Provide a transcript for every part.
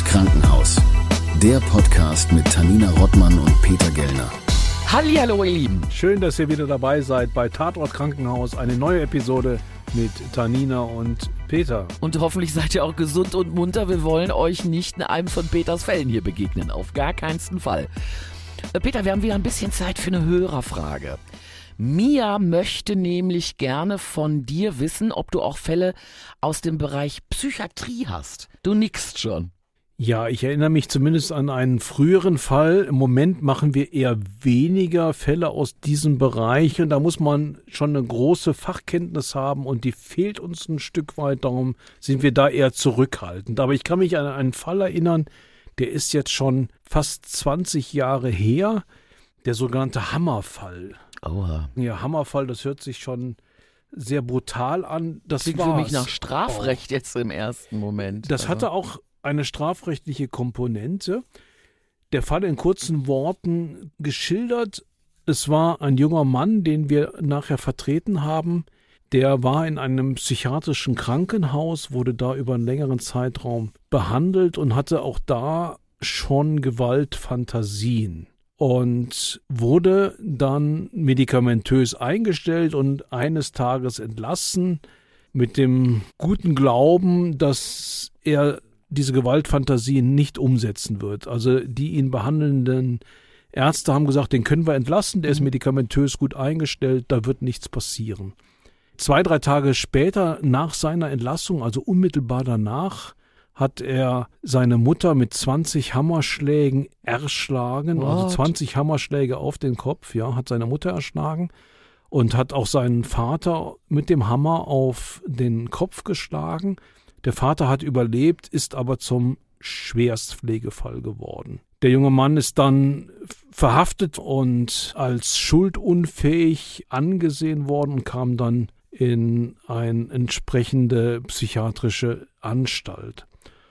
Krankenhaus. Der Podcast mit Tanina Rottmann und Peter Gellner. Hallihallo ihr Lieben. Schön, dass ihr wieder dabei seid bei Tatort Krankenhaus. Eine neue Episode mit Tanina und Peter. Und hoffentlich seid ihr auch gesund und munter. Wir wollen euch nicht in einem von Peters Fällen hier begegnen. Auf gar keinen Fall. Peter, wir haben wieder ein bisschen Zeit für eine Hörerfrage. Mia möchte nämlich gerne von dir wissen, ob du auch Fälle aus dem Bereich Psychiatrie hast. Du nickst schon. Ja, ich erinnere mich zumindest an einen früheren Fall. Im Moment machen wir eher weniger Fälle aus diesem Bereich und da muss man schon eine große Fachkenntnis haben und die fehlt uns ein Stück weit. Darum sind wir da eher zurückhaltend. Aber ich kann mich an einen Fall erinnern, der ist jetzt schon fast 20 Jahre her, der sogenannte Hammerfall. Oha. Ja, Hammerfall, das hört sich schon sehr brutal an. Das klingt für mich nach Strafrecht jetzt im ersten Moment. Das hatte auch eine strafrechtliche Komponente. Der Fall in kurzen Worten geschildert. Es war ein junger Mann, den wir nachher vertreten haben. Der war in einem psychiatrischen Krankenhaus, wurde da über einen längeren Zeitraum behandelt und hatte auch da schon Gewaltfantasien. Und wurde dann medikamentös eingestellt und eines Tages entlassen mit dem guten Glauben, dass er diese Gewaltfantasien nicht umsetzen wird. Also die ihn behandelnden Ärzte haben gesagt, den können wir entlassen, der ist medikamentös gut eingestellt, da wird nichts passieren. 2-3 Tage später, nach seiner Entlassung, also unmittelbar danach, hat er seine Mutter mit 20 Hammerschlägen erschlagen, also 20 Hammerschläge auf den Kopf, ja, hat seine Mutter erschlagen und hat auch seinen Vater mit dem Hammer auf den Kopf geschlagen. Der Vater hat überlebt, ist aber zum Schwerstpflegefall geworden. Der junge Mann ist dann verhaftet und als schuldunfähig angesehen worden und kam dann in eine entsprechende psychiatrische Anstalt.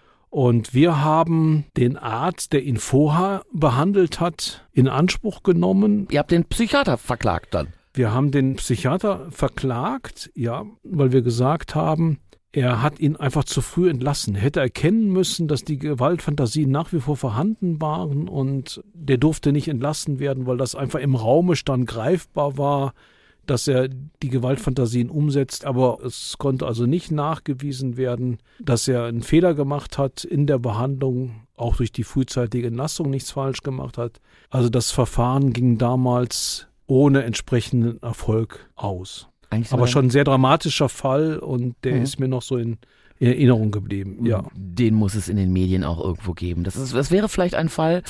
Und wir haben den Arzt, der ihn vorher behandelt hat, in Anspruch genommen. Ihr habt den Psychiater verklagt dann? Wir haben den Psychiater verklagt, ja, weil wir gesagt haben, er hat ihn einfach zu früh entlassen. Er hätte erkennen müssen, dass die Gewaltfantasien nach wie vor vorhanden waren und der durfte nicht entlassen werden, weil das einfach im Raume stand, greifbar war, dass er die Gewaltfantasien umsetzt, aber es konnte also nicht nachgewiesen werden, dass er einen Fehler gemacht hat in der Behandlung, auch durch die frühzeitige Entlassung nichts falsch gemacht hat. Also das Verfahren ging damals ohne entsprechenden Erfolg aus. Aber schon ein sehr dramatischer Fall und der ist mir noch so in Erinnerung geblieben. Ja. Den muss es in den Medien auch irgendwo geben. Das wäre vielleicht ein Fall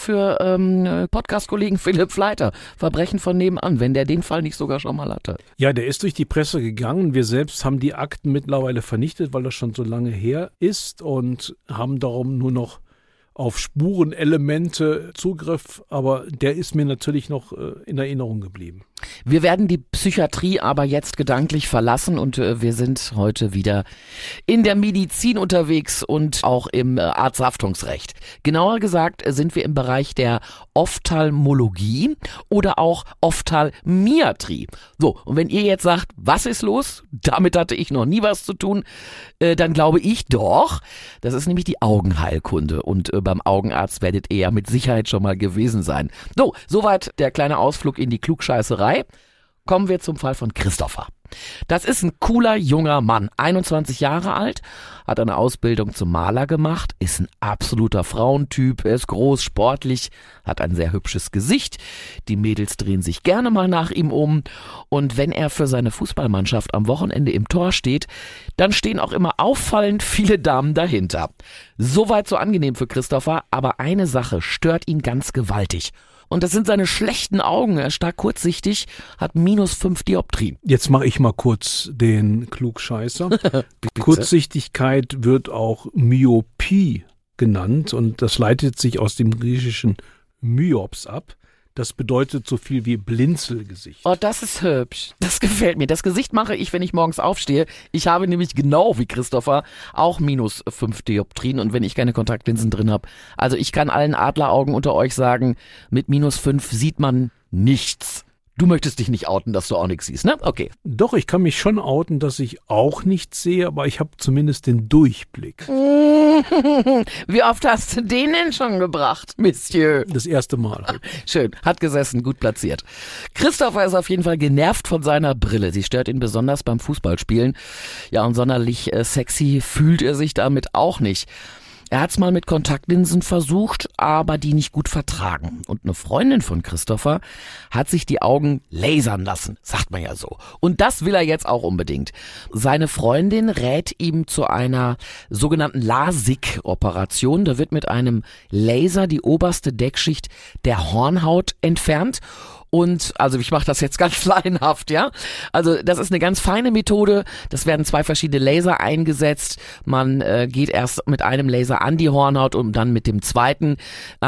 für Podcast-Kollegen Philipp Fleiter. Verbrechen von nebenan, wenn der den Fall nicht sogar schon mal hatte. Ja, der ist durch die Presse gegangen. Wir selbst haben die Akten mittlerweile vernichtet, weil das schon so lange her ist und haben darum nur noch auf Spurenelemente Zugriff, aber der ist mir natürlich noch in Erinnerung geblieben. Wir werden die Psychiatrie aber jetzt gedanklich verlassen und wir sind heute wieder in der Medizin unterwegs und auch im Arzthaftungsrecht. Genauer gesagt sind wir im Bereich der Ophthalmologie oder auch Ophthalmiatrie. So, und wenn ihr jetzt sagt, was ist los? Damit hatte ich noch nie was zu tun, dann glaube ich doch, das ist nämlich die Augenheilkunde und beim Augenarzt werdet ihr ja mit Sicherheit schon mal gewesen sein. So, soweit der kleine Ausflug in die Klugscheißerei. Kommen wir zum Fall von Christopher. Das ist ein cooler junger Mann, 21 Jahre alt, hat eine Ausbildung zum Maler gemacht, ist ein absoluter Frauentyp, er ist groß, sportlich, hat ein sehr hübsches Gesicht, die Mädels drehen sich gerne mal nach ihm um und wenn er für seine Fußballmannschaft am Wochenende im Tor steht, dann stehen auch immer auffallend viele Damen dahinter. Soweit so angenehm für Christopher, aber eine Sache stört ihn ganz gewaltig. Und das sind seine schlechten Augen. Er ist stark kurzsichtig, hat -5 Dioptrien. Jetzt mache ich mal kurz den Klugscheißer. Kurzsichtigkeit wird auch Myopie genannt und das leitet sich aus dem griechischen Myops ab. Das bedeutet so viel wie Blinzelgesicht. Oh, das ist hübsch. Das gefällt mir. Das Gesicht mache ich, wenn ich morgens aufstehe. Ich habe nämlich genau wie Christopher auch -5 Dioptrien und wenn ich keine Kontaktlinsen drin habe. Also ich kann allen Adleraugen unter euch sagen, mit -5 sieht man nichts. Du möchtest dich nicht outen, dass du auch nichts siehst, ne? Okay. Doch, ich kann mich schon outen, dass ich auch nichts sehe, aber ich habe zumindest den Durchblick. Wie oft hast du den denn schon gebracht, Monsieur? Das erste Mal. Schön, hat gesessen, gut platziert. Christopher ist auf jeden Fall genervt von seiner Brille. Sie stört ihn besonders beim Fußballspielen. Ja, und sonderlich sexy fühlt er sich damit auch nicht. Er hat's mal mit Kontaktlinsen versucht, aber die nicht gut vertragen. Und eine Freundin von Christopher hat sich die Augen lasern lassen, sagt man ja so. Und das will er jetzt auch unbedingt. Seine Freundin rät ihm zu einer sogenannten LASIK-Operation. Da wird mit einem Laser die oberste Deckschicht der Hornhaut entfernt. Und, also ich mache das jetzt ganz laienhaft, ja. Also das ist eine ganz feine Methode. Das werden 2 verschiedene Laser eingesetzt. Man geht erst mit einem Laser an die Hornhaut, um dann mit dem zweiten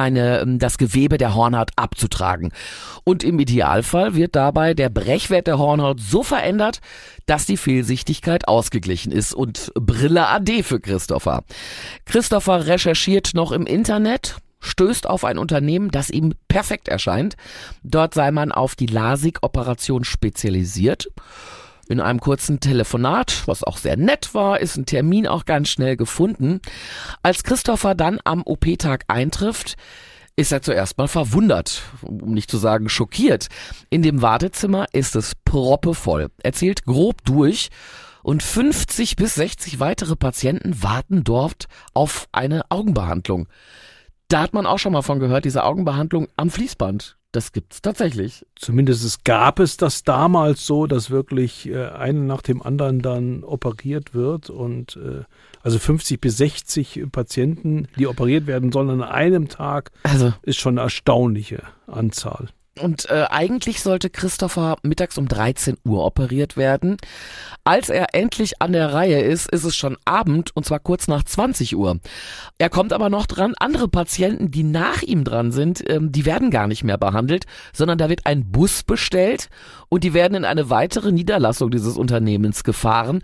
das Gewebe der Hornhaut abzutragen. Und im Idealfall wird dabei der Brechwert der Hornhaut so verändert, dass die Fehlsichtigkeit ausgeglichen ist. Und Brille ade für Christopher. Christopher recherchiert noch im Internet, stößt auf ein Unternehmen, das ihm perfekt erscheint. Dort sei man auf die LASIK-Operation spezialisiert. In einem kurzen Telefonat, was auch sehr nett war, ist ein Termin auch ganz schnell gefunden. Als Christopher dann am OP-Tag eintrifft, ist er zuerst mal verwundert, um nicht zu sagen schockiert. In dem Wartezimmer ist es proppevoll. Er zählt grob durch und 50 bis 60 weitere Patienten warten dort auf eine Augenbehandlung. Da hat man auch schon mal von gehört, diese Augenbehandlung am Fließband. Das gibt's tatsächlich. Zumindest gab es das damals so, dass wirklich einer nach dem anderen dann operiert wird. Und also 50 bis 60 Patienten, die operiert werden sollen an einem Tag, ist schon eine erstaunliche Anzahl. Und eigentlich sollte Christopher mittags um 13 Uhr operiert werden. Als er endlich an der Reihe ist, ist es schon Abend und zwar kurz nach 20 Uhr. Er kommt aber noch dran, andere Patienten, die nach ihm dran sind, die werden gar nicht mehr behandelt, sondern da wird ein Bus bestellt und die werden in eine weitere Niederlassung dieses Unternehmens gefahren,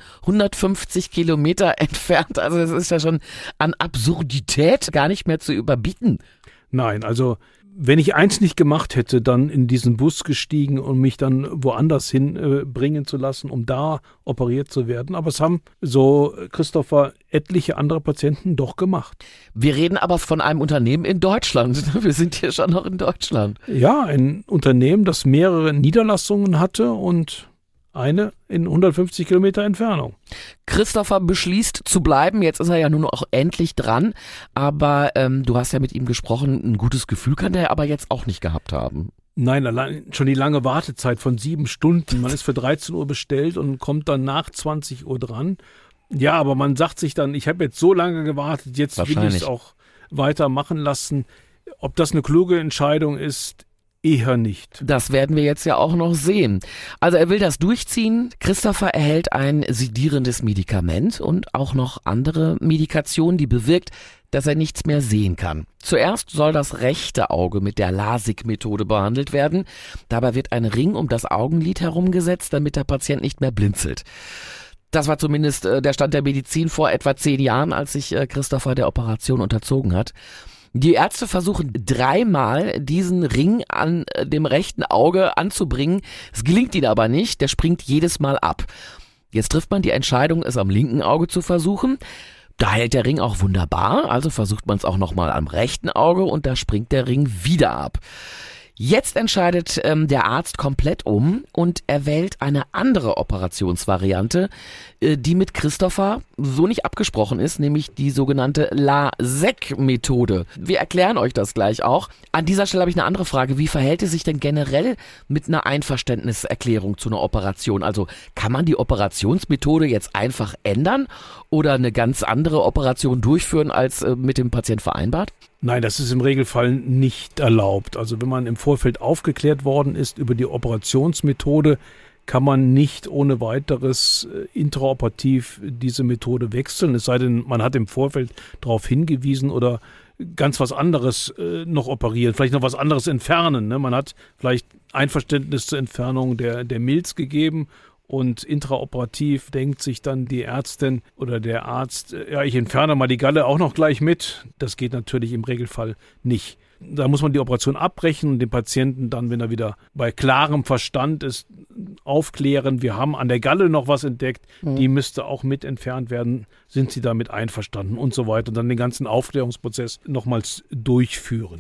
150 Kilometer entfernt. Also das ist ja schon an Absurdität gar nicht mehr zu überbieten. Nein, also wenn ich eins nicht gemacht hätte, dann in diesen Bus gestiegen und mich dann woanders hin bringen zu lassen, um da operiert zu werden. Aber es haben so Christopher etliche andere Patienten doch gemacht. Wir reden aber von einem Unternehmen in Deutschland. Wir sind hier schon noch in Deutschland. Ja, ein Unternehmen, das mehrere Niederlassungen hatte und eine in 150 Kilometer Entfernung. Christopher beschließt zu bleiben. Jetzt ist er ja nun auch endlich dran. Aber du hast ja mit ihm gesprochen. Ein gutes Gefühl kann der aber jetzt auch nicht gehabt haben. Nein, allein schon die lange Wartezeit von 7 Stunden. Man ist für 13 Uhr bestellt und kommt dann nach 20 Uhr dran. Ja, aber man sagt sich dann, ich habe jetzt so lange gewartet, jetzt will ich es auch weitermachen lassen. Ob das eine kluge Entscheidung ist, eher nicht. Das werden wir jetzt ja auch noch sehen. Also er will das durchziehen. Christopher erhält ein sedierendes Medikament und auch noch andere Medikation, die bewirkt, dass er nichts mehr sehen kann. Zuerst soll das rechte Auge mit der LASIK-Methode behandelt werden. Dabei wird ein Ring um das Augenlid herumgesetzt, damit der Patient nicht mehr blinzelt. Das war zumindest der Stand der Medizin vor etwa 10 Jahren, als sich Christopher der Operation unterzogen hat. Die Ärzte versuchen 3-mal diesen Ring an dem rechten Auge anzubringen. Es gelingt ihnen aber nicht, der springt jedes Mal ab. Jetzt trifft man die Entscheidung, es am linken Auge zu versuchen. Da hält der Ring auch wunderbar, also versucht man es auch nochmal am rechten Auge und da springt der Ring wieder ab. Jetzt entscheidet der Arzt komplett um und er wählt eine andere Operationsvariante, die mit Christopher so nicht abgesprochen ist, nämlich die sogenannte LASEK-Methode. Wir erklären euch das gleich auch. An dieser Stelle habe ich eine andere Frage. Wie verhält es sich denn generell mit einer Einverständniserklärung zu einer Operation? Also kann man die Operationsmethode jetzt einfach ändern oder eine ganz andere Operation durchführen, als mit dem Patient vereinbart? Nein, das ist im Regelfall nicht erlaubt. Also wenn man im Vorfeld aufgeklärt worden ist über die Operationsmethode, kann man nicht ohne weiteres intraoperativ diese Methode wechseln. Es sei denn, man hat im Vorfeld darauf hingewiesen oder ganz was anderes noch operieren, vielleicht noch was anderes entfernen. Ne? Man hat vielleicht Einverständnis zur Entfernung der Milz gegeben und intraoperativ denkt sich dann die Ärztin oder der Arzt, ja, ich entferne mal die Galle auch noch gleich mit. Das geht natürlich im Regelfall nicht. Da muss man die Operation abbrechen und den Patienten dann, wenn er wieder bei klarem Verstand ist, aufklären. Wir haben an der Galle noch was entdeckt, die müsste auch mit entfernt werden. Sind Sie damit einverstanden und so weiter. Und dann den ganzen Aufklärungsprozess nochmals durchführen.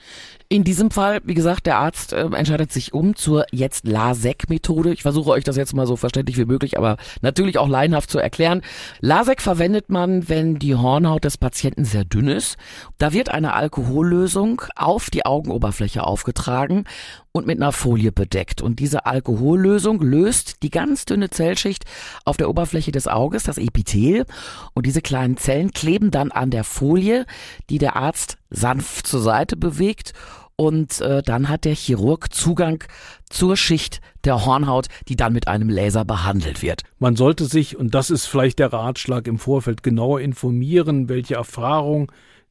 In diesem Fall, wie gesagt, der Arzt entscheidet sich zur jetzt LASEK-Methode. Ich versuche euch das jetzt mal so verständlich wie möglich, aber natürlich auch laienhaft zu erklären. LASEK verwendet man, wenn die Hornhaut des Patienten sehr dünn ist. Da wird eine Alkohollösung auf die Augenoberfläche aufgetragen und mit einer Folie bedeckt. Und diese Alkohollösung löst die ganz dünne Zellschicht auf der Oberfläche des Auges, das Epithel. Und diese kleinen Zellen kleben dann an der Folie, die der Arzt sanft zur Seite bewegt. Und dann hat der Chirurg Zugang zur Schicht der Hornhaut, die dann mit einem Laser behandelt wird. Man sollte sich, und das ist vielleicht der Ratschlag im Vorfeld, genauer informieren, welche Erfahrung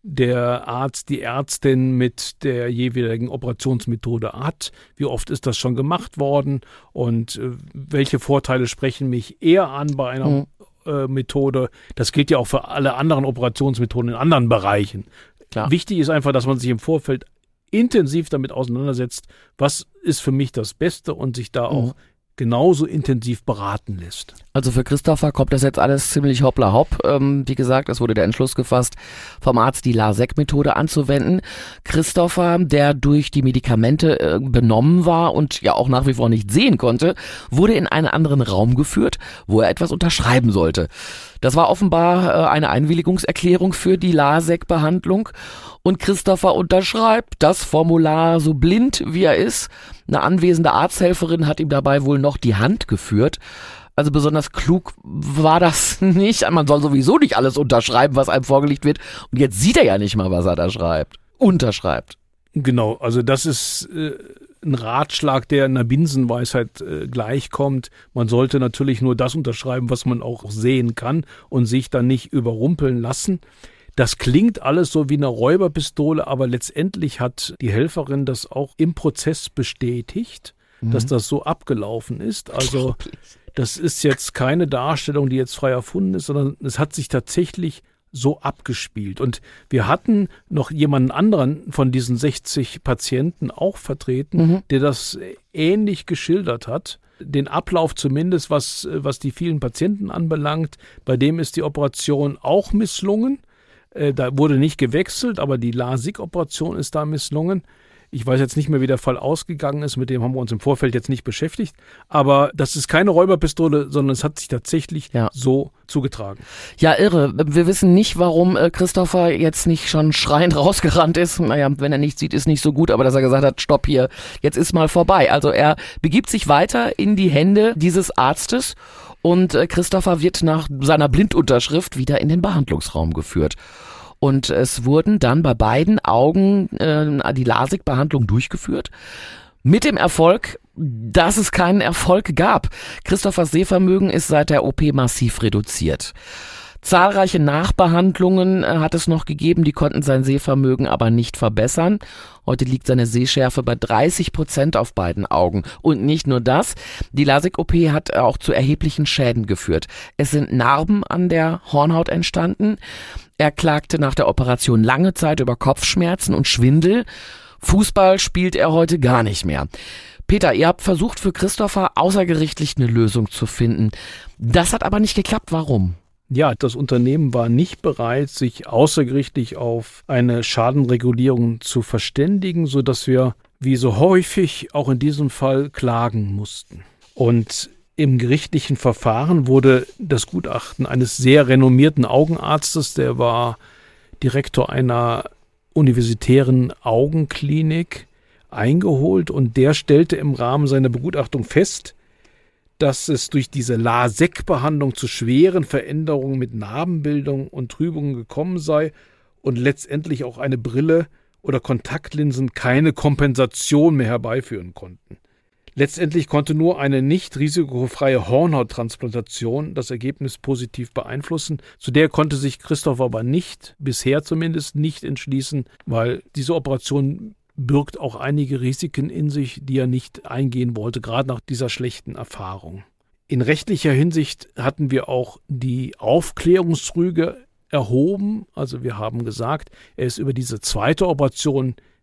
der Arzt, die Ärztin mit der jeweiligen Operationsmethode hat. Wie oft ist das schon gemacht worden und welche Vorteile sprechen mich eher an bei einer Methode. Das gilt ja auch für alle anderen Operationsmethoden in anderen Bereichen. Klar. Wichtig ist einfach, dass man sich im Vorfeld intensiv damit auseinandersetzt, was ist für mich das Beste und sich da auch genauso intensiv beraten lässt. Also für Christopher kommt das jetzt alles ziemlich hoppla hopp. Wie gesagt, es wurde der Entschluss gefasst, vom Arzt die LASEK-Methode anzuwenden. Christopher, der durch die Medikamente benommen war und ja auch nach wie vor nicht sehen konnte, wurde in einen anderen Raum geführt, wo er etwas unterschreiben sollte. Das war offenbar eine Einwilligungserklärung für die LASEK-Behandlung. Und Christopher unterschreibt das Formular so blind, wie er ist. Eine anwesende Arzthelferin hat ihm dabei wohl noch die Hand geführt. Also besonders klug war das nicht. Man soll sowieso nicht alles unterschreiben, was einem vorgelegt wird. Und jetzt sieht er ja nicht mal, was er da schreibt. Unterschreibt. Genau, also das ist ein Ratschlag, der einer Binsenweisheit gleichkommt. Man sollte natürlich nur das unterschreiben, was man auch sehen kann und sich dann nicht überrumpeln lassen. Das klingt alles so wie eine Räuberpistole, aber letztendlich hat die Helferin das auch im Prozess bestätigt, dass das so abgelaufen ist. Also das ist jetzt keine Darstellung, die jetzt frei erfunden ist, sondern es hat sich tatsächlich so abgespielt. Und wir hatten noch jemanden anderen von diesen 60 Patienten auch vertreten, der das ähnlich geschildert hat. Den Ablauf zumindest, was die vielen Patienten anbelangt. Bei dem ist die Operation auch misslungen. Da wurde nicht gewechselt, aber die LASIK-Operation ist da misslungen. Ich weiß jetzt nicht mehr, wie der Fall ausgegangen ist. Mit dem haben wir uns im Vorfeld jetzt nicht beschäftigt. Aber das ist keine Räuberpistole, sondern es hat sich tatsächlich so zugetragen. Ja, irre. Wir wissen nicht, warum Christopher jetzt nicht schon schreiend rausgerannt ist. Naja, wenn er nichts sieht, ist nicht so gut. Aber dass er gesagt hat, stopp hier, jetzt ist mal vorbei. Also er begibt sich weiter in die Hände dieses Arztes. Und Christopher wird nach seiner Blindunterschrift wieder in den Behandlungsraum geführt. Und es wurden dann bei beiden Augen die LASIK-Behandlung durchgeführt. Mit dem Erfolg, dass es keinen Erfolg gab. Christophers Sehvermögen ist seit der OP massiv reduziert. Zahlreiche Nachbehandlungen hat es noch gegeben, die konnten sein Sehvermögen aber nicht verbessern. Heute liegt seine Sehschärfe bei 30% auf beiden Augen. Und nicht nur das, die LASIK-OP hat auch zu erheblichen Schäden geführt. Es sind Narben an der Hornhaut entstanden. Er klagte nach der Operation lange Zeit über Kopfschmerzen und Schwindel. Fußball spielt er heute gar nicht mehr. Peter, ihr habt versucht, für Christopher außergerichtlich eine Lösung zu finden. Das hat aber nicht geklappt. Warum? Ja, das Unternehmen war nicht bereit, sich außergerichtlich auf eine Schadenregulierung zu verständigen, sodass wir, wie so häufig, auch in diesem Fall klagen mussten. Und im gerichtlichen Verfahren wurde das Gutachten eines sehr renommierten Augenarztes, der war Direktor einer universitären Augenklinik, eingeholt und der stellte im Rahmen seiner Begutachtung fest, dass es durch diese LASEK-Behandlung zu schweren Veränderungen mit Narbenbildung und Trübungen gekommen sei und letztendlich auch eine Brille oder Kontaktlinsen keine Kompensation mehr herbeiführen konnten. Letztendlich konnte nur eine nicht risikofreie Hornhauttransplantation das Ergebnis positiv beeinflussen. Zu der konnte sich Christopher aber nicht, bisher zumindest nicht entschließen, weil diese Operation birgt auch einige Risiken in sich, die er nicht eingehen wollte, gerade nach dieser schlechten Erfahrung. In rechtlicher Hinsicht hatten wir auch die Aufklärungsrüge erhoben. Also wir haben gesagt, er ist über diese zweite Operation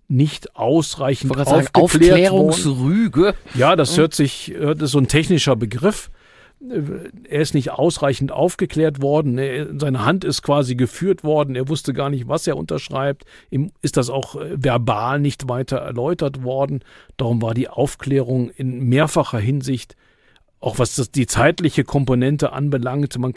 nicht ausreichend aufgeklärt Aufklärungsrüge. worden. Ja, das das ist so ein technischer Begriff. Er ist nicht ausreichend aufgeklärt worden. Seine Hand ist quasi geführt worden. Er wusste gar nicht, was er unterschreibt. Ihm ist das auch verbal nicht weiter erläutert worden. Darum war die Aufklärung in mehrfacher Hinsicht, auch was die zeitliche Komponente anbelangt, man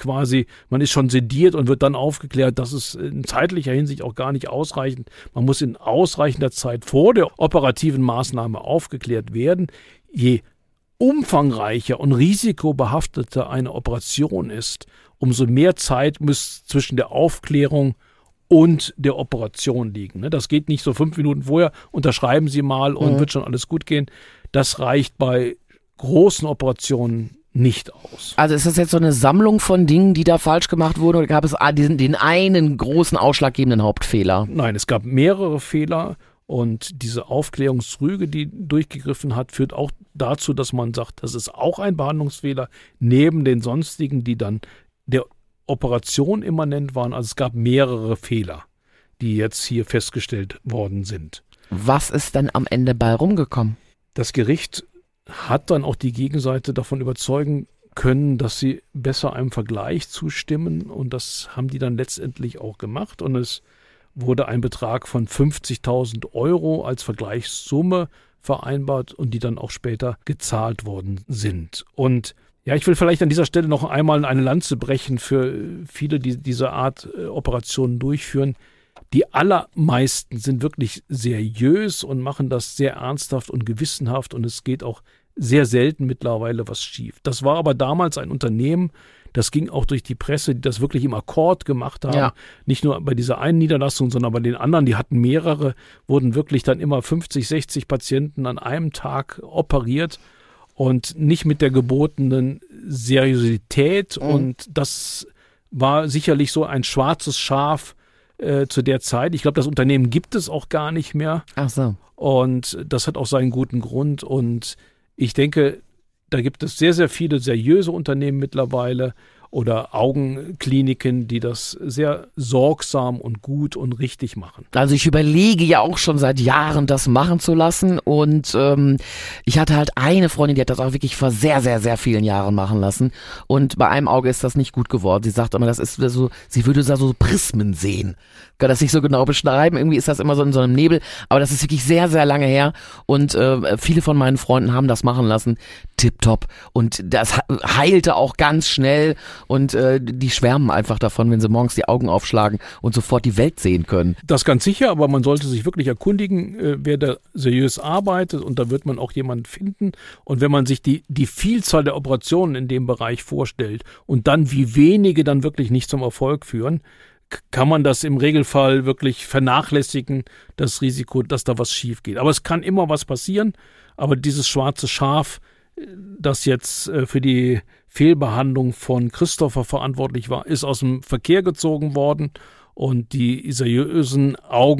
ist schon sediert und wird dann aufgeklärt. Das ist in zeitlicher Hinsicht auch gar nicht ausreichend. Man muss in ausreichender Zeit vor der operativen Maßnahme aufgeklärt werden. Je umfangreicher und risikobehafteter eine Operation ist, umso mehr Zeit muss zwischen der Aufklärung und der Operation liegen. Das geht nicht so 5 Minuten vorher, unterschreiben Sie mal und wird schon alles gut gehen. Das reicht bei großen Operationen nicht aus. Also ist das jetzt so eine Sammlung von Dingen, die da falsch gemacht wurden, oder gab es den einen großen ausschlaggebenden Hauptfehler? Nein, es gab mehrere Fehler und diese Aufklärungsrüge, die durchgegriffen hat, führt auch dazu, dass man sagt, das ist auch ein Behandlungsfehler, neben den sonstigen, die dann der Operation immanent waren. Also es gab mehrere Fehler, die jetzt hier festgestellt worden sind. Was ist denn am Ende bei rumgekommen? Das Gericht hat dann auch die Gegenseite davon überzeugen können, dass sie besser einem Vergleich zustimmen, und das haben die dann letztendlich auch gemacht, und es wurde ein Betrag von 50.000 Euro als Vergleichssumme vereinbart und die dann auch später gezahlt worden sind. Und ja, ich will vielleicht an dieser Stelle noch einmal eine Lanze brechen für viele, die diese Art Operationen durchführen. Die allermeisten sind wirklich seriös und machen das sehr ernsthaft und gewissenhaft, und es geht auch sehr selten mittlerweile was schief. Das war aber damals ein Unternehmen, das ging auch durch die Presse, die das wirklich im Akkord gemacht haben. Ja. Nicht nur bei dieser einen Niederlassung, sondern bei den anderen, die hatten mehrere, wurden wirklich dann immer 50, 60 Patienten an einem Tag operiert und nicht mit der gebotenen Seriosität. Und das war sicherlich so ein schwarzes Schaf zu der Zeit. Ich glaube, das Unternehmen gibt es auch gar nicht mehr. Ach so. Und das hat auch seinen guten Grund. Und ich denke, da gibt es sehr, sehr viele seriöse Unternehmen mittlerweile oder Augenkliniken, die das sehr sorgsam und gut und richtig machen. Also ich überlege ja auch schon seit Jahren, das machen zu lassen, und ich hatte halt eine Freundin, die hat das auch wirklich vor sehr, sehr, sehr vielen Jahren machen lassen, und bei einem Auge ist das nicht gut geworden. Sie sagt immer, das ist so, sie würde da so Prismen sehen. Kann das nicht so genau beschreiben, irgendwie ist das immer so in so einem Nebel, aber das ist wirklich sehr, sehr lange her, und viele von meinen Freunden haben das machen lassen, tipptopp, und das heilte auch ganz schnell. Und die schwärmen einfach davon, wenn sie morgens die Augen aufschlagen und sofort die Welt sehen können. Das ganz sicher, aber man sollte sich wirklich erkundigen, wer da seriös arbeitet, und da wird man auch jemanden finden. Und wenn man sich die Vielzahl der Operationen in dem Bereich vorstellt und dann, wie wenige dann wirklich nicht zum Erfolg führen, kann man das im Regelfall wirklich vernachlässigen, das Risiko, dass da was schief geht. Aber es kann immer was passieren, aber dieses schwarze Schaf, das jetzt für die Fehlbehandlung von Christopher verantwortlich war, ist aus dem Verkehr gezogen worden, und die seriösen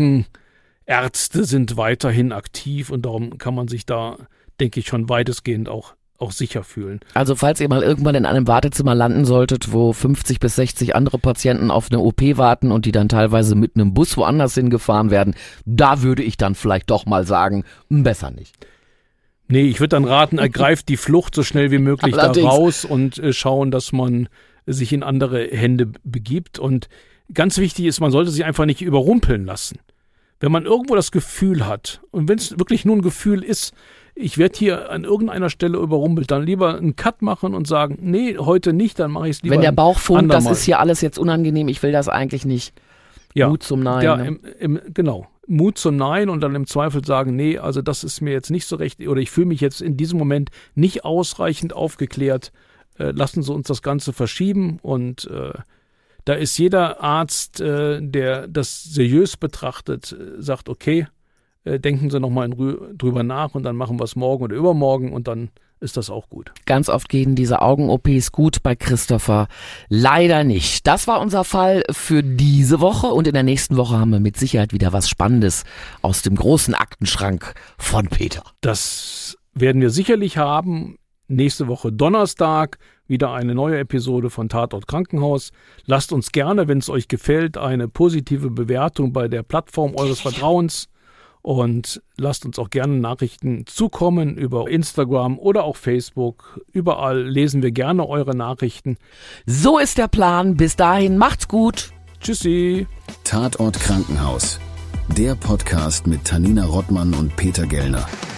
Augenärzte sind weiterhin aktiv, und darum kann man sich da, denke ich, schon weitestgehend auch sicher fühlen. Also falls ihr mal irgendwann in einem Wartezimmer landen solltet, wo 50 bis 60 andere Patienten auf eine OP warten und die dann teilweise mit einem Bus woanders hingefahren werden, da würde ich dann vielleicht doch mal sagen, besser nicht. Nee, ich würde dann raten, ergreift die Flucht so schnell wie möglich da raus und schauen, dass man sich in andere Hände begibt. Und ganz wichtig ist, man sollte sich einfach nicht überrumpeln lassen. Wenn man irgendwo das Gefühl hat, und wenn es wirklich nur ein Gefühl ist, ich werde hier an irgendeiner Stelle überrumpelt, dann lieber einen Cut machen und sagen, nee, heute nicht, dann mache ich es lieber. Wenn der Bauch funkt, das andermal. ist hier alles jetzt unangenehm, ich will das eigentlich nicht. Ja, Mut zum Nein. Ja, ne? Genau. Mut zum Nein, und dann im Zweifel sagen, nee, also das ist mir jetzt nicht so recht, oder ich fühle mich jetzt in diesem Moment nicht ausreichend aufgeklärt. Lassen Sie uns das Ganze verschieben, und da ist jeder Arzt, der das seriös betrachtet, sagt, okay, denken Sie nochmal drüber nach, und dann machen wir es morgen oder übermorgen, und dann ist das auch gut. Ganz oft gehen diese Augen-OPs gut, bei Christopher leider nicht. Das war unser Fall für diese Woche, und in der nächsten Woche haben wir mit Sicherheit wieder was Spannendes aus dem großen Aktenschrank von Peter. Das werden wir sicherlich haben. Nächste Woche Donnerstag wieder eine neue Episode von Tatort Krankenhaus. Lasst uns gerne, wenn es euch gefällt, eine positive Bewertung bei der Plattform eures Vertrauens. Und lasst uns auch gerne Nachrichten zukommen über Instagram oder auch Facebook. Überall lesen wir gerne eure Nachrichten. So ist der Plan. Bis dahin, macht's gut. Tschüssi. Tatort Krankenhaus. Der Podcast mit Tanina Rottmann und Peter Gellner.